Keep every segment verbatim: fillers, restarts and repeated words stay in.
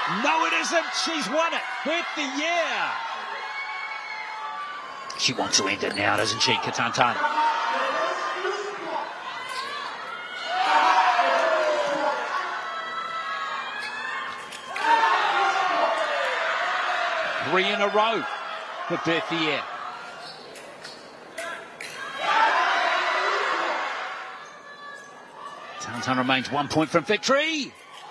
No, it isn't. She's won it. Berthier. She wants to end it now, doesn't she, Katantan? Three in a row for Berthier. Tantan remains one point from victory.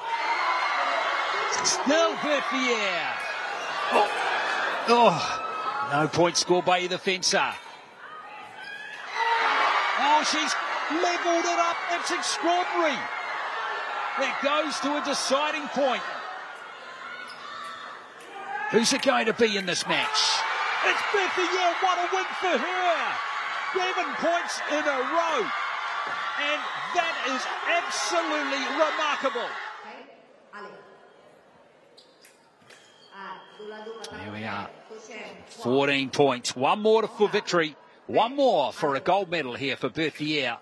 Still Berthier. Oh. oh, no point scored by either fencer. Oh, she's levelled it up. It's extraordinary. That goes to a deciding point. Who's it going to be in this match? It's Berthier. What a win for her. Seven points in a row. And that is absolutely remarkable. There we are. fourteen points. One more for victory. One more for a gold medal here for Berthier.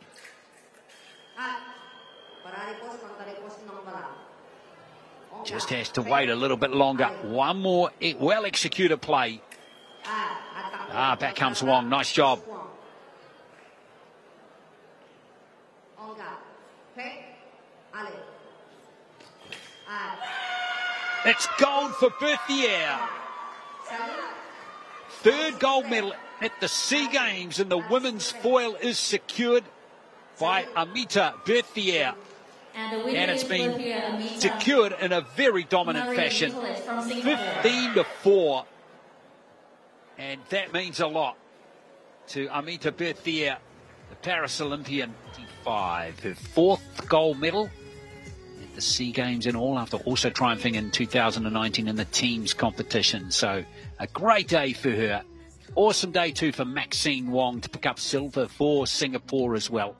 Just has to wait a little bit longer. One more well-executed play. Ah, back comes Wong. Nice job. It's gold for Berthier. Third gold medal at the SEA Games in the women's foil is secured by Amita Berthier. And, and it's been secured in a very dominant fashion. fifteen to four. And that means a lot to Amita Berthier, the Paris Olympian. Five, her fourth gold medal at the SEA Games in all, after also triumphing in two thousand nineteen in the teams competition. So a great day for her. Awesome day too for Maxine Wong to pick up silver for Singapore as well.